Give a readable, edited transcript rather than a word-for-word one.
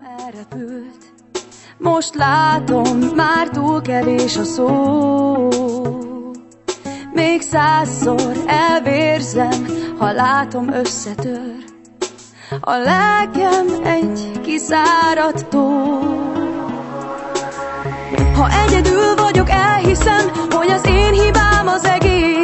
Elrepült, most látom, már túl kevés a szó. Még 100-szor elvérzem, ha látom összetör. A lelkem egy kiszáradt tó. Ha egyedül vagyok, elhiszem, hogy az én hibám az egész.